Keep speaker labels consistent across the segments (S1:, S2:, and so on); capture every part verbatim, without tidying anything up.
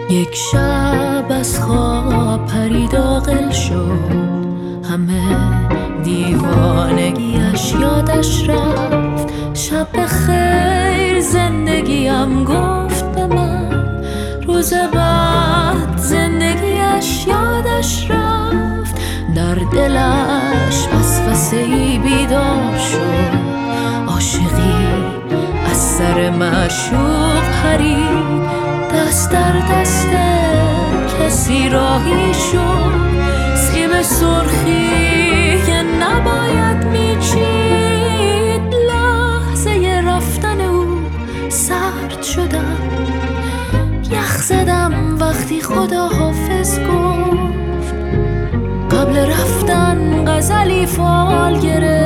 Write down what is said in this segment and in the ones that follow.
S1: یک شب از خواب پرید عاقل شد، همه دیوانگیش یادش رفت. شب خیر زندگیم گفت به من، روز بعد زندگیش یادش رفت. در دلش وسوسه‌ای بیدار شد، عاشقی از سر معشوق پرید. دست در دست کسی راهی شد، سیب سرخی که نباید میچید. لحظه رفتن او سرد شدم، یخ زدم وقتی خدا حافظ گفت. قبل رفتن غزلی فال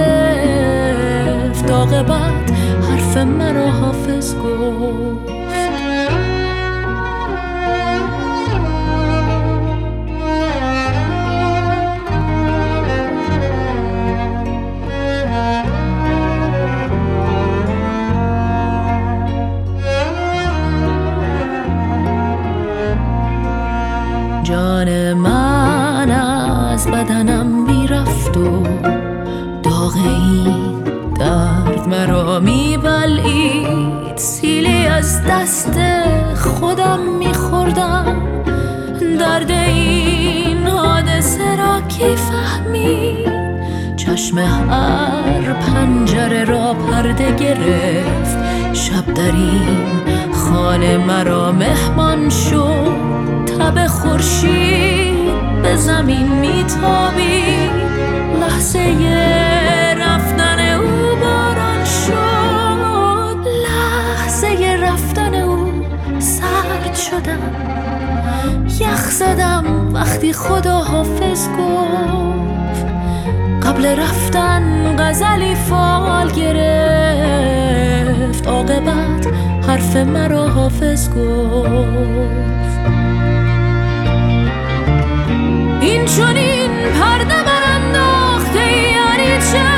S1: گرفت، عاقبت حرف مرا حافظ گفت. جان من از بدنم میرفت و داغ این درد مرا میبلعید. سیلی از دست خودم میخوردم، درد این حادثه را کی فهمید؟ چشم هر پنجره را پرده گرفت، شب در این خانه مرا مهمان شد. تب خورشید به زمین میتابید، لحظه رفتن او باران شد. لحظه رفتن او سرد شدم، یخ زدم وقتی خدا حافظ گفت. قبل رفتن غزلی فال گرفت، عاقبت حرف مرا حافظ گفت. این چنین پرده برانداخته یعنی چه؟